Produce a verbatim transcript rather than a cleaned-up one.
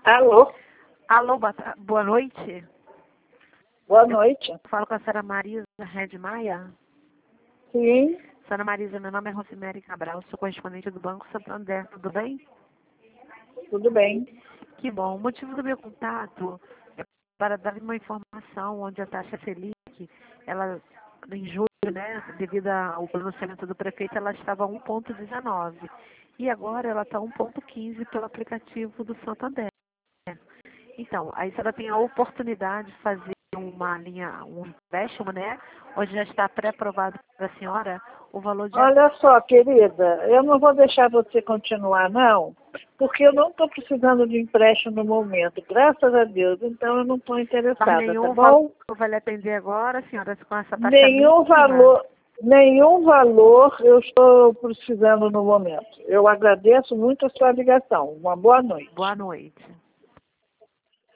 Alô? Alô, boa, ta- boa noite. Boa noite. Falo com a senhora Marisa Red Maia. Sim, Senhora Marisa, meu nome é Rosemary Cabral, sou correspondente do Banco Santander, tudo bem? tudo bem. Que bom. O motivo do meu contato é para dar uma informação onde a taxa Selic, ela, em julho, né, devido ao pronunciamento do prefeito, ela estava a um vírgula dezenove. E agora ela está a um vírgula quinze pelo aplicativo do Santander. Então, aí a senhora tem a oportunidade de fazer uma linha, um empréstimo, né? Onde já está pré-aprovado para a senhora o valor de... Olha só, querida, eu não vou deixar você continuar, não, porque eu não estou precisando de empréstimo no momento, graças a Deus, então eu não estou Faz interessada, tá nenhum valor bom? vai lhe atender agora, senhora, com essa taxa Nenhum mínima. valor, nenhum valor eu estou precisando no momento. Eu agradeço muito a sua ligação. Uma boa noite. Boa noite.